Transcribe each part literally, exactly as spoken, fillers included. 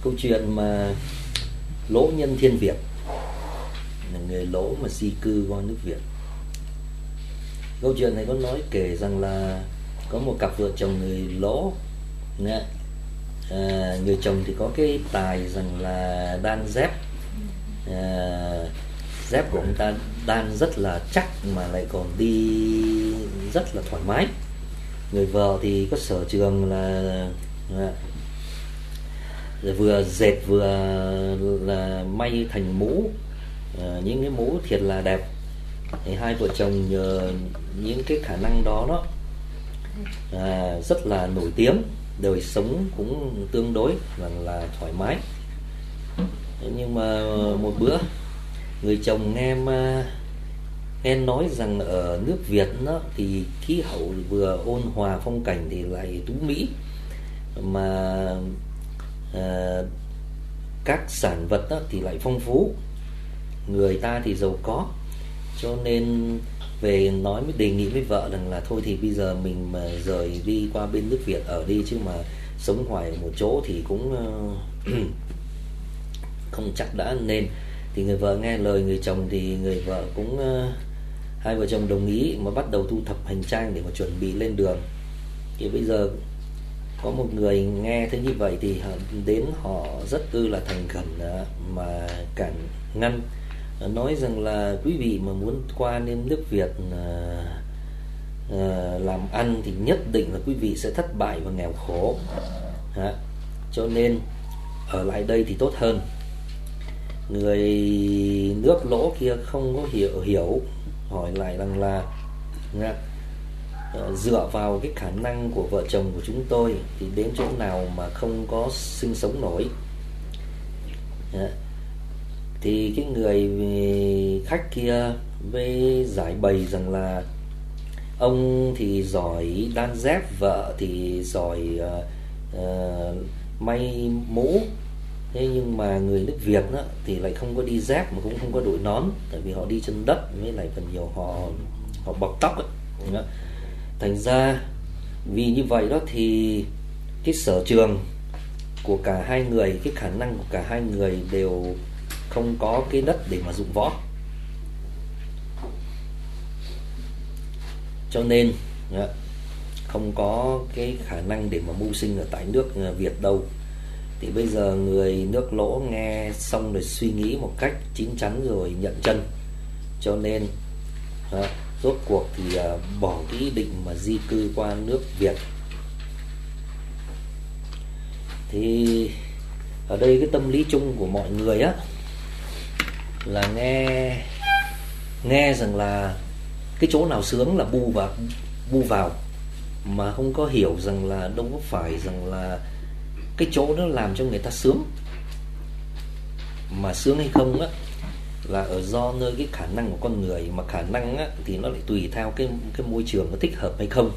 câu chuyện mà Lỗ nhân Thiên Việt, là người Lỗ mà di cư qua nước Việt. Câu chuyện này có nói kể rằng là có một cặp vợ chồng người Lỗ. À, người chồng thì có cái tài rằng là đan dép. à, Dép của ông ta đan rất là chắc mà lại còn đi rất là thoải mái. Người vợ thì có sở trường là à, vừa dệt vừa là may thành mũ, à, những cái mũ thiệt là đẹp. Thì hai vợ chồng nhờ những cái khả năng đó đó à, rất là nổi tiếng, đời sống cũng tương đối là, là thoải mái. Nhưng mà một bữa người chồng nghe mà, nghe nói rằng ở nước Việt đó thì khí hậu vừa ôn hòa phong cảnh thì lại tú mỹ, mà à, các sản vật đó thì lại phong phú, người ta thì giàu có, cho nên về nói mới đề nghị với vợ rằng là thôi thì bây giờ mình mà rời đi qua bên nước Việt ở đi, chứ mà sống hoài ở một chỗ thì cũng uh, không chắc đã nên. Thì người vợ nghe lời người chồng thì người vợ cũng uh, hai vợ chồng đồng ý mà bắt đầu thu thập hành trang để mà chuẩn bị lên đường. Thì bây giờ có một người nghe thấy như vậy thì đến họ rất ư là thành khẩn mà cản ngăn, nói rằng là quý vị mà muốn qua đến nước Việt à, à, làm ăn thì nhất định là quý vị sẽ thất bại và nghèo khổ, à, cho nên ở lại đây thì tốt hơn. Người nước Lỗ kia không có hiểu hiểu hỏi lại rằng là à, dựa vào cái khả năng của vợ chồng của chúng tôi thì đến chỗ nào mà không có sinh sống nổi. à, Thì cái người khách kia với giải bày rằng là ông thì giỏi đan dép, vợ thì giỏi uh, uh, may mũ. Thế nhưng mà người nước Việt đó, thì lại không có đi dép mà cũng không có đội nón, tại vì họ đi chân đất, với lại phần nhiều họ họ bọc tóc ấy. Thành ra vì như vậy đó thì cái sở trường của cả hai người, cái khả năng của cả hai người đều không có cái đất để mà dụng võ, cho nên không có cái khả năng để mà mưu sinh ở tại nước Việt đâu. Thì bây giờ người nước Lỗ nghe xong rồi suy nghĩ một cách chín chắn rồi nhận chân, cho nên rốt cuộc thì bỏ cái ý định mà di cư qua nước Việt. Thì ở đây cái tâm lý chung của mọi người á là nghe nghe rằng là cái chỗ nào sướng là bu vào bu vào, mà không có hiểu rằng là đâu có phải rằng là cái chỗ đó làm cho người ta sướng, mà sướng hay không á là ở do nơi cái khả năng của con người, mà khả năng á thì nó lại tùy theo cái cái môi trường có thích hợp hay không.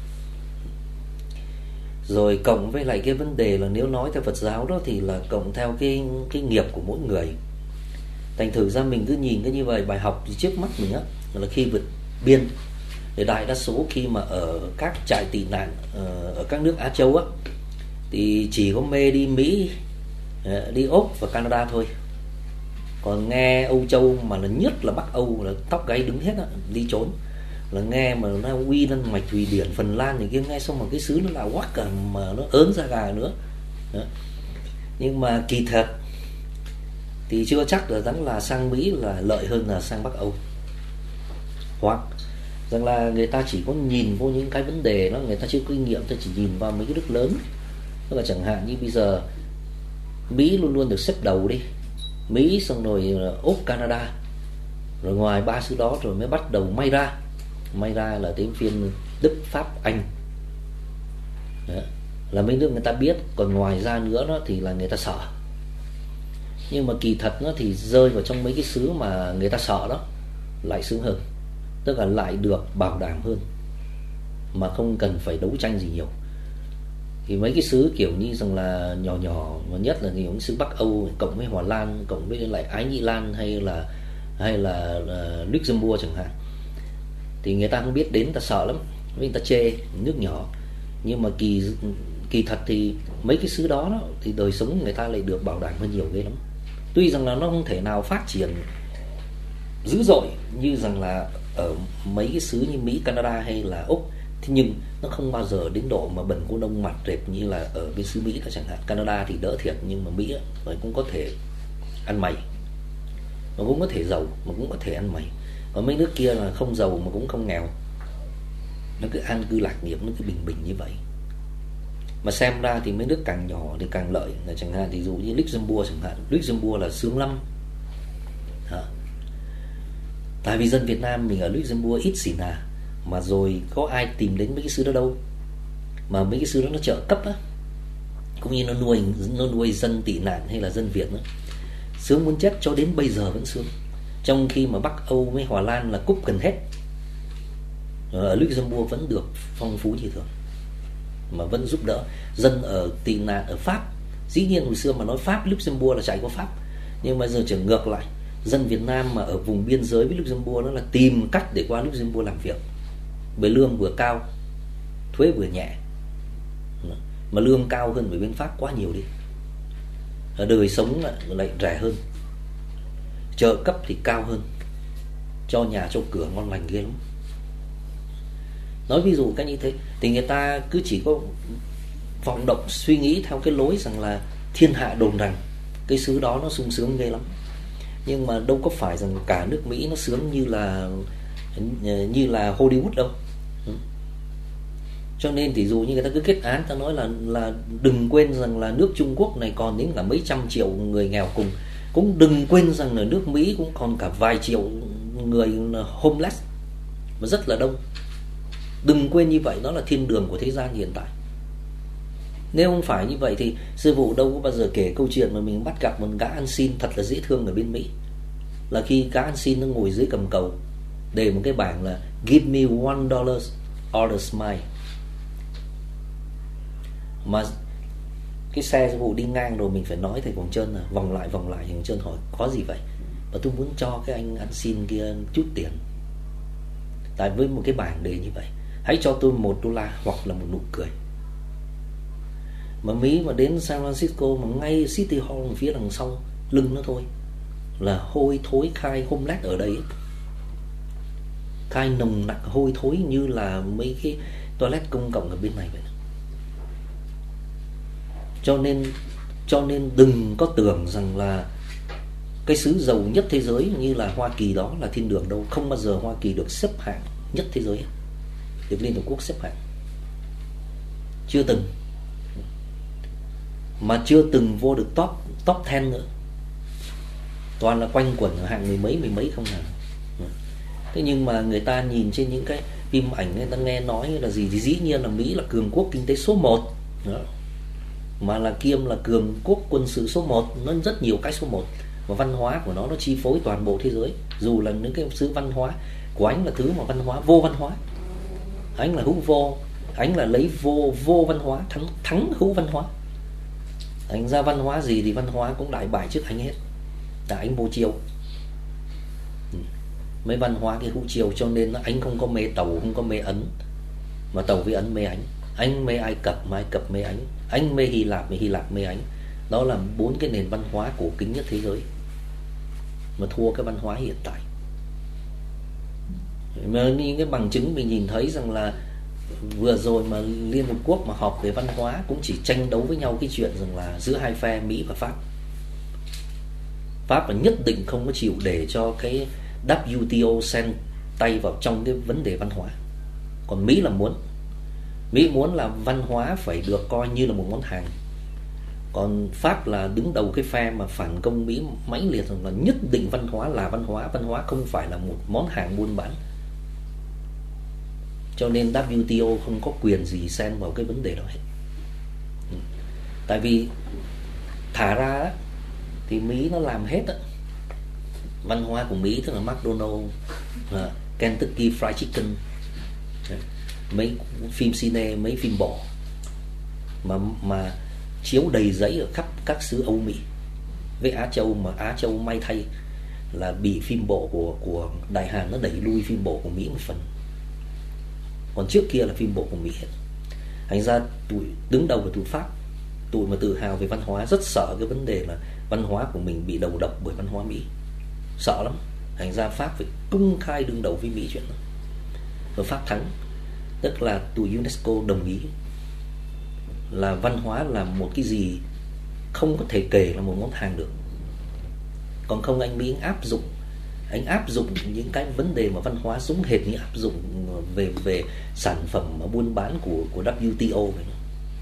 Rồi cộng với lại cái vấn đề là nếu nói theo Phật giáo đó thì là cộng theo cái cái nghiệp của mỗi người. Thành thử ra mình cứ nhìn cái như vậy, bài học trước mắt mình á là khi vượt biên thì đại đa số khi mà ở các trại tị nạn ở các nước Á Châu á thì chỉ có mê đi Mỹ, đi Úc và Canada thôi. Còn nghe Âu Châu mà là nhất là Bắc Âu là tóc gáy đứng hết á, đi trốn. Là nghe mà Na Uy, Đan Mạch, Thụy Điển, Phần Lan thì kia nghe xong mà cái xứ nó là quắc cả mà nó ớn da gà nữa. Đó. Nhưng mà kỳ thật thì chưa chắc là rằng là sang Mỹ là lợi hơn là sang Bắc Âu, hoặc rằng là người ta chỉ có nhìn vô những cái vấn đề đó, người ta chưa có kinh nghiệm, ta chỉ nhìn vào mấy cái nước lớn. Tức là chẳng hạn như bây giờ Mỹ luôn luôn được xếp đầu đi, Mỹ xong rồi Úc, Canada, rồi ngoài ba xứ đó rồi mới bắt đầu may ra may ra là đến phiên Đức, Pháp, Anh. Đó. Là mấy nước người ta biết, còn ngoài ra nữa đó thì là người ta sợ. Nhưng mà kỳ thật nó thì rơi vào trong mấy cái xứ mà người ta sợ đó lại sướng hơn, tức là lại được bảo đảm hơn mà không cần phải đấu tranh gì nhiều. Thì mấy cái xứ kiểu như rằng là nhỏ nhỏ, mà nhất là những xứ Bắc Âu cộng với Hòa Lan, cộng với lại Ái Nhĩ Lan hay là hay là uh, Luxembourg chẳng hạn, thì người ta không biết đến, ta sợ lắm, với người ta chê nước nhỏ. Nhưng mà kỳ kỳ thật thì mấy cái xứ đó, đó thì đời sống người ta lại được bảo đảm hơn nhiều ghê lắm. Tuy rằng là nó không thể nào phát triển dữ dội như rằng là ở mấy cái xứ như Mỹ, Canada hay là Úc, thế nhưng nó không bao giờ đến độ mà bần cô nông mặt rệp như là ở bên xứ Mỹ đó chẳng hạn. Canada thì đỡ thiệt, nhưng mà Mỹ ấy, cũng có thể ăn mày, mà cũng có thể giàu, mà cũng có thể ăn mày. Ở mấy nước kia là không giàu mà cũng không nghèo, nó cứ an cư lạc nghiệp, nó cứ bình bình như vậy. Mà xem ra thì mấy nước càng nhỏ thì càng lợi. Là chẳng hạn ví dụ như Luxembourg chẳng hạn, Luxembourg là sướng lắm. Hả? Tại vì dân Việt Nam mình ở Luxembourg ít xỉ nà, mà rồi có ai tìm đến mấy cái xứ đó đâu. Mà mấy cái xứ đó nó trợ cấp á, cũng như nó nuôi nó nuôi dân tị nạn hay là dân Việt nữa. Sướng muốn chết, cho đến bây giờ vẫn sướng. Trong khi mà Bắc Âu với Hòa Lan là cúp gần hết, ở Luxembourg vẫn được phong phú như thường, mà vẫn giúp đỡ dân ở tị nạn ở Pháp. Dĩ nhiên hồi xưa mà nói Pháp, Luxembourg là chạy qua Pháp, nhưng mà giờ trở ngược lại, dân Việt Nam mà ở vùng biên giới với Luxembourg đó là tìm cách để qua Luxembourg làm việc, bởi lương vừa cao, thuế vừa nhẹ, mà lương cao hơn ở bên Pháp quá nhiều đi. Ở đời sống lại rẻ hơn, trợ cấp thì cao hơn, cho nhà cho cửa ngon lành ghê lắm. Nói ví dụ cách như thế thì người ta cứ chỉ có vọng động suy nghĩ theo cái lối rằng là thiên hạ đồn rằng cái xứ đó nó sung sướng ghê lắm. Nhưng mà đâu có phải rằng cả nước Mỹ nó sướng như là như là Hollywood đâu. Cho nên thì dù như người ta cứ kết án, ta nói là là đừng quên rằng là nước Trung Quốc này còn đến cả mấy trăm triệu người nghèo cùng, cũng đừng quên rằng là nước Mỹ cũng còn cả vài triệu người homeless mà rất là đông. Đừng quên như vậy, đó là thiên đường của thế gian hiện tại. Nếu không phải như vậy thì sư phụ đâu có bao giờ kể câu chuyện mà mình bắt gặp một gã ăn xin thật là dễ thương ở bên Mỹ. Là khi gã ăn xin nó ngồi dưới cầm cầu, để một cái bảng là give me one dollar or a smile. Mà cái xe sư phụ đi ngang rồi mình phải nói thầy Quảng Trân là vòng lại vòng lại. Thầy Quảng Trân hỏi có gì vậy? Và tôi muốn cho cái anh ăn xin kia chút tiền. Tại với một cái bảng đề như vậy, hãy cho tôi một đô la hoặc là một nụ cười. Mà Mỹ mà đến San Francisco mà ngay City Hall phía đằng sau lưng nó thôi là hôi thối khai homeless ở đây, khai nồng nặc hôi thối như là mấy cái toilet công cộng ở bên này vậy. Cho nên cho nên đừng có tưởng rằng là cái xứ giàu nhất thế giới như là Hoa Kỳ đó là thiên đường đâu. Không bao giờ Hoa Kỳ được xếp hạng nhất thế giới, được Liên Hợp Quốc xếp hạng, chưa từng, mà chưa từng vô được top top mười nữa. Toàn là quanh quẩn ở hạng mười mấy mười mấy không nào. Thế nhưng mà người ta nhìn trên những cái phim ảnh, người ta nghe nói là gì thì dĩ nhiên là Mỹ là cường quốc kinh tế số một đó. Mà là kiêm là cường quốc quân sự số một, nó rất nhiều cái số một. Và văn hóa của nó nó chi phối toàn bộ thế giới. Dù là những cái xứ văn hóa của anh là thứ mà văn hóa vô văn hóa, anh là hữu vô, anh là lấy vô vô văn hóa thắng thắng hữu văn hóa. Anh ra văn hóa gì thì văn hóa cũng đại bại trước anh hết. Là anh vô chiêu. Mấy văn hóa cái hữu chiêu, cho nên anh không có mê Tàu, không có mê Ấn, mà Tàu với Ấn mê anh. Anh mê Ai Cập mà Ai Cập mê anh. Anh mê Hy Lạp mà Hy Lạp mê anh. Đó là bốn cái nền văn hóa cổ kính nhất thế giới, mà thua cái văn hóa hiện tại. Mà những cái bằng chứng mình nhìn thấy rằng là vừa rồi mà Liên Hợp Quốc mà họp về văn hóa cũng chỉ tranh đấu với nhau cái chuyện rằng là giữa hai phe Mỹ và Pháp. Pháp là nhất định không có chịu để cho cái W T O xen tay vào trong cái vấn đề văn hóa. Còn Mỹ là muốn Mỹ muốn là văn hóa phải được coi như là một món hàng. Còn Pháp là đứng đầu cái phe mà phản công Mỹ mãnh liệt rằng là nhất định văn hóa là văn hóa, văn hóa không phải là một món hàng buôn bán. Cho nên W T O không có quyền gì xen vào cái vấn đề đó hết. Tại vì thả ra thì Mỹ nó làm hết á. Văn hóa của Mỹ tức là McDonald's, Kentucky Fried Chicken, mấy phim cine, mấy phim bộ mà mà chiếu đầy giấy ở khắp các xứ Âu Mỹ với Á Châu. Mà Á Châu may thay là bị phim bộ của của Đại Hàn nó đẩy lui phim bộ của Mỹ một phần. Còn trước kia là phim bộ của Mỹ hết. Thành ra tụi đứng đầu là tụi Pháp, tụi mà tự hào về văn hóa rất sợ cái vấn đề là văn hóa của mình bị đầu độc bởi văn hóa Mỹ, sợ lắm. Thành ra Pháp phải công khai đương đầu với Mỹ chuyện đó, và Pháp thắng. Tức là tụi UNESCO đồng ý là văn hóa là một cái gì không có thể kể là một món hàng được. Còn không anh Mỹ anh áp dụng anh áp dụng những cái vấn đề mà văn hóa giống hệt như áp dụng về về sản phẩm mà buôn bán của của W T O vậy.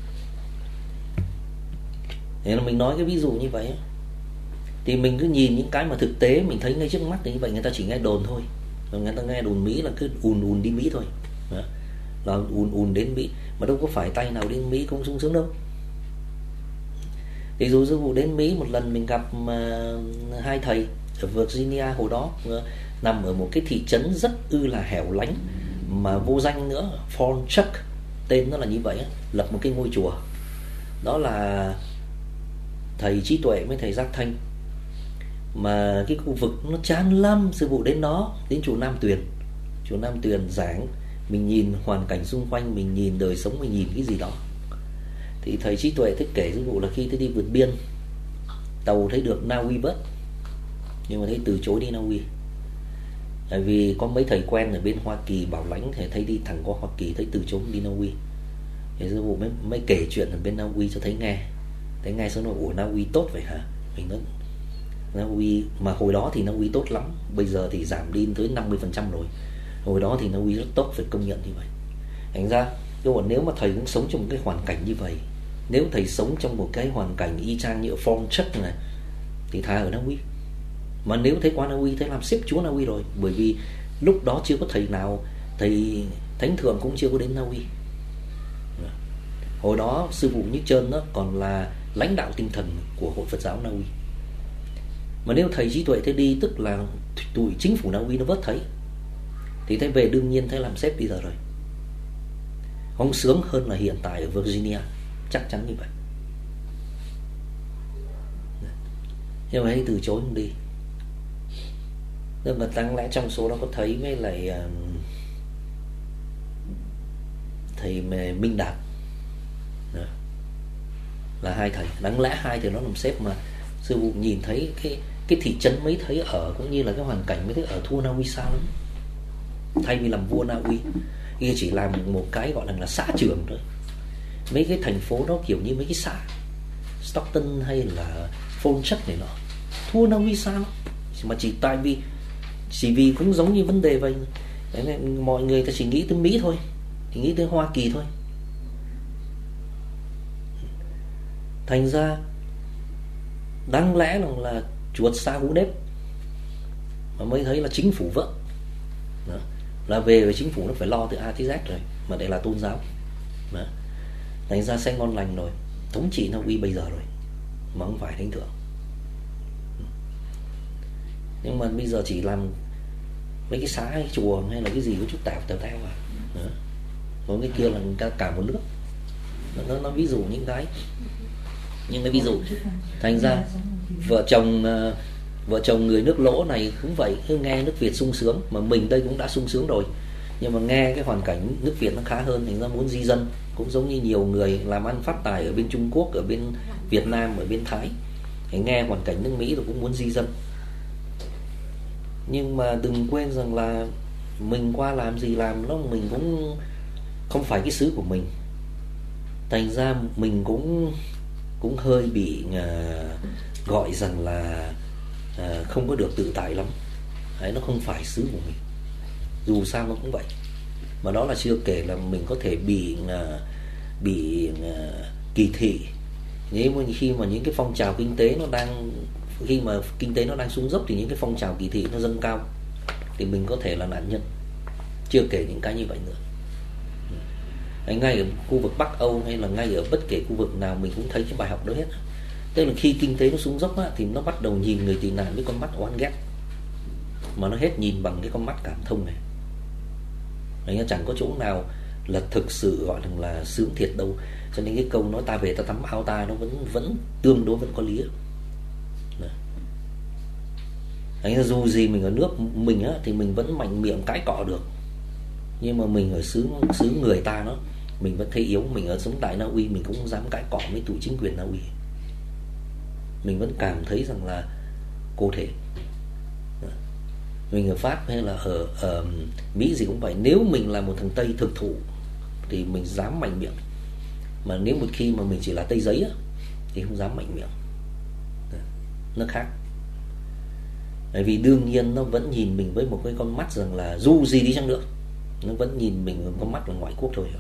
Thế là mình nói cái ví dụ như vậy thì mình cứ nhìn những cái mà thực tế mình thấy ngay trước mắt thì như vậy, người ta chỉ nghe đồn thôi. Rồi người ta nghe đồn Mỹ là cứ ùn ùn đi Mỹ thôi. Đó. Là ùn ùn đến Mỹ, mà đâu có phải tay nào đến Mỹ cũng sung sướng đâu. Thì dù sư phụ đến Mỹ một lần mình gặp uh, hai thầy ở Virginia hồi đó, uh, nằm ở một cái thị trấn rất ư là hẻo lánh mà vô danh nữa, Fort Chuck, tên nó là như vậy, lập một cái ngôi chùa. Đó là thầy Trí Tuệ với thầy Giác Thanh. Mà cái khu vực nó chán lắm, sư phụ đến đó, đến chùa Nam Tuyền, chùa Nam Tuyền giảng, mình nhìn hoàn cảnh xung quanh, mình nhìn đời sống, mình nhìn cái gì đó. Thì thầy Trí Tuệ thích kể sư phụ là khi tôi đi vượt biên, tàu thấy được Na Uy bớt, nhưng mà thấy từ chối đi Na Uy. Tại vì có mấy thầy quen ở bên Hoa Kỳ bảo lãnh, thì thấy đi thẳng qua Hoa Kỳ thấy từ chối đi Na Uy. Thì sư phụ mới, mới kể chuyện ở bên Na Uy cho thấy nghe. Thấy nghe xong rồi, ủa Na Uy tốt vậy hả? Mình nói Na Uy, mà hồi đó thì Na Uy tốt lắm, bây giờ thì giảm đi tới năm mươi phần trăm rồi. Hồi đó thì Na Uy rất tốt, phải công nhận như vậy. Thành ra nếu mà thầy cũng sống trong một cái hoàn cảnh như vậy, nếu thầy sống trong một cái hoàn cảnh y chang như ở Fort Chuck này, thì thà ở Na Uy. Mà nếu thấy qua Na Uy, thấy làm xếp chúa Na Uy rồi, bởi vì lúc đó chưa có thầy nào, thầy thánh thượng cũng chưa có đến Na Uy. Hồi đó sư phụ Như Trơn đó còn là lãnh đạo tinh thần của Hội Phật giáo Na Uy. Mà nếu thầy Trí Tuệ thế đi, tức là tụi chính phủ Na Uy nó vớt thấy, thì thấy về đương nhiên thấy làm sếp bây giờ rồi. Không sướng hơn là hiện tại ở Virginia, chắc chắn như vậy. Nhưng mà hãy từ chối không đi. Nhưng mà đáng lẽ trong số đó có thấy với lại uh, thầy Minh Đạt. Đó. Là hai thầy, đáng lẽ hai thầy nó làm sếp, mà sư phụ nhìn thấy cái cái thị trấn mấy thấy ở, cũng như là cái hoàn cảnh mấy thấy ở thua Na Uy sao lắm. Thay vì làm vua Na Uy, kia chỉ làm một cái gọi là, là xã trưởng thôi. Mấy cái thành phố đó kiểu như mấy cái xã Stockton hay là Fort Chuck này nọ, thua Na Uy sao, mà chỉ tại vì chỉ vì cũng giống như vấn đề vậy. Đấy, mọi người ta chỉ nghĩ tới Mỹ thôi, thì nghĩ tới Hoa Kỳ thôi. Thành ra đáng lẽ là, là chuột xa hú nếp, mà mới thấy là chính phủ vợ đó. Là về với chính phủ nó phải lo từ A tới Z rồi, mà đây là tôn giáo đó. Thành ra sẽ ngon lành rồi, thống trị Na Uy bây giờ rồi, mà không phải thánh thượng. Nhưng mà bây giờ chỉ làm mấy cái xã hay chùa hay là cái gì có chút tèo tèo tèo à đó. Còn cái kia là cả, cả một nước. Nó, nó ví dụ những cái những cái ví dụ. Thành ra vợ chồng vợ chồng người nước lỗ này cũng vậy, cứ nghe nước Việt sung sướng, mà mình đây cũng đã sung sướng rồi, nhưng mà nghe cái hoàn cảnh nước Việt nó khá hơn, thành ra muốn di dân. Cũng giống như nhiều người làm ăn phát tài ở bên Trung Quốc, ở bên Việt Nam, ở bên Thái, thì nghe hoàn cảnh nước Mỹ rồi cũng muốn di dân. Nhưng mà đừng quên rằng là mình qua làm gì làm, nó mình cũng không phải cái xứ của mình, thành ra mình cũng cũng hơi bị uh, gọi rằng là uh, không có được tự tại lắm. Đấy, nó không phải xứ của mình, dù sao nó cũng vậy. Mà đó là chưa kể là mình có thể bị uh, bị uh, kỳ thị. Nếu mà khi mà những cái phong trào kinh tế nó đang khi mà kinh tế nó đang xuống dốc, thì những cái phong trào kỳ thị nó dâng cao, thì mình có thể là nạn nhân. Chưa kể những cái như vậy nữa. Ngay ở khu vực Bắc Âu hay là ngay ở bất kể khu vực nào, mình cũng thấy cái bài học đó hết. Tức là khi kinh tế nó xuống dốc á, thì nó bắt đầu nhìn người tị nạn với con mắt oán ghét, mà nó hết nhìn bằng cái con mắt cảm thông này. Đấy, chẳng có chỗ nào là thực sự gọi là, là sướng thiệt đâu. Cho nên cái câu nói ta về ta tắm ao ta, nó vẫn vẫn tương đối vẫn có lý. Đấy, dù gì mình ở nước mình á, thì mình vẫn mạnh miệng cãi cọ được, nhưng mà mình ở xứ xứ người ta, nó mình vẫn thấy yếu. Mình ở sống tại Na Uy mình cũng không dám cãi cọ với tụi chính quyền Na Uy. Mình vẫn cảm thấy rằng là cô thể. Mình ở Pháp hay là ở, ở Mỹ gì cũng vậy, nếu mình là một thằng Tây thực thụ thì mình dám mạnh miệng, mà nếu một khi mà mình chỉ là Tây giấy á, thì không dám mạnh miệng. Nó khác. Bởi vì đương nhiên nó vẫn nhìn mình với một cái con mắt rằng là dù gì đi chăng nữa, nó vẫn nhìn mình với con mắt là ngoại quốc thôi.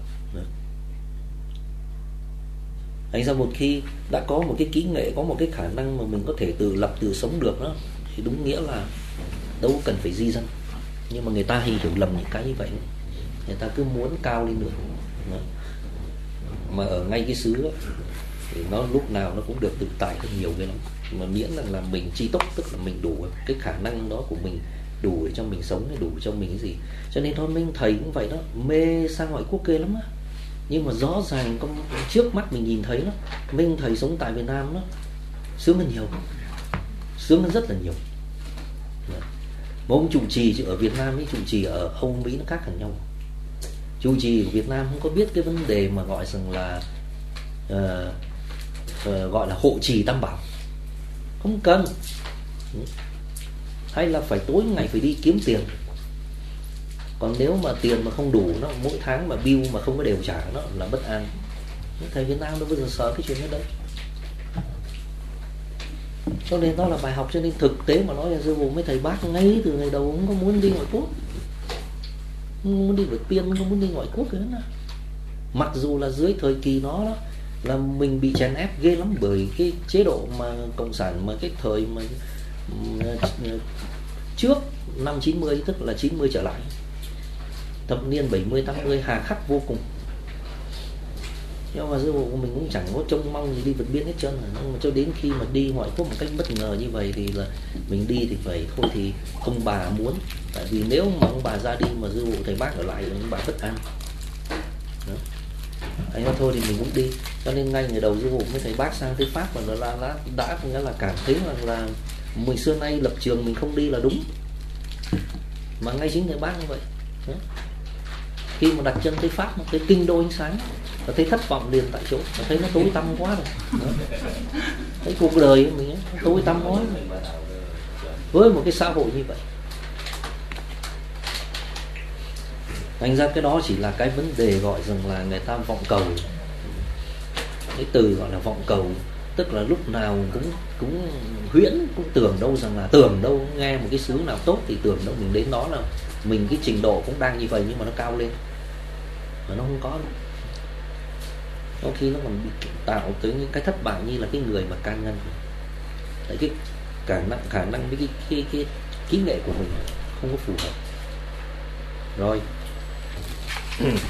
Thành ra một khi đã có một cái kỹ nghệ, có một cái khả năng mà mình có thể tự lập tự sống được đó, thì đúng nghĩa là đâu cần phải di dân. Nhưng mà người ta hay hiểu lầm những cái như vậy. Người ta cứ muốn cao lên nữa đó. Mà ở ngay cái xứ đó, thì nó lúc nào nó cũng được tự tại hơn nhiều cái lắm. Mà miễn rằng là mình chi túc, tức là mình đủ cái khả năng đó của mình, đủ để cho mình sống, đủ cho mình cái gì. Cho nên thôi mình thầy cũng vậy đó, mê sang ngoại quốc ghê lắm á. Nhưng mà rõ ràng con trước mắt mình nhìn thấy đó, mình thầy sống tại Việt Nam đó sướng hơn nhiều, sướng hơn rất là nhiều. Mà ông trụ trì ở Việt Nam với trụ trì ở Âu Mỹ nó khác hẳn nhau. Trụ trì của Việt Nam không có biết cái vấn đề mà gọi rằng là uh, uh, gọi là hộ trì tam bảo, không cần. Hay là phải tối ngày phải đi kiếm tiền. Còn nếu mà tiền mà không đủ, nó mỗi tháng mà bill mà không có đều trả, nó là bất an. Thầy Việt Nam đâu bao giờ sợ cái chuyện đó đâu. Cho nên đó là bài học. Cho nên thực tế mà nói là sư phụ mấy thầy bác ngay từ ngày đầu không có muốn đi ngoại quốc, không muốn đi vượt biên, không muốn đi ngoại quốc nữa. Mặc dù là dưới thời kỳ đó, đó là mình bị chèn ép ghê lắm bởi cái chế độ mà cộng sản, mà cái thời mà trước năm chín mươi, tức là chín mươi trở lại, thập niên bảy mươi tám mươi hà khắc vô cùng. Nhưng mà sư phụ của mình cũng chẳng có trông mong gì đi vượt biên hết trơn. Nhưng mà cho đến khi mà đi ngoại quốc một cách bất ngờ như vậy thì là mình đi thì phải thôi thì ông bà muốn. Tại vì nếu mà ông bà ra đi mà sư phụ thầy bác ở lại thì ông bà bất an. Anh nói thôi thì mình cũng đi. Cho nên ngay ngày đầu sư phụ với thầy bác sang tới Pháp mà là, là, đã nghĩa là cảm thấy rằng là, là mình xưa nay lập trường mình không đi là đúng. Mà ngay chính thầy bác như vậy. Đó. Khi mà đặt chân tới Pháp, tới kinh đô ánh sáng, và thấy thất vọng liền tại chỗ, và thấy nó tối tăm quá rồi. Đó. Thấy cuộc đời của mình ấy, nó tối tăm quá rồi. Với một cái xã hội như vậy. Thành ra cái đó chỉ là cái vấn đề gọi rằng là người ta vọng cầu. Cái từ gọi là vọng cầu, tức là lúc nào cũng cũng huyễn, cũng tưởng đâu rằng là tưởng đâu nghe một cái xứ nào tốt thì tưởng đâu mình đến đó là mình cái trình độ cũng đang như vậy, nhưng mà nó cao lên mà nó không có đâu. Có khi nó còn bị tạo tới những cái thất bại như là cái người mà can ngăn. Tại cái khả năng khả năng với cái cái cái kỹ nghệ của mình không có phù hợp. Rồi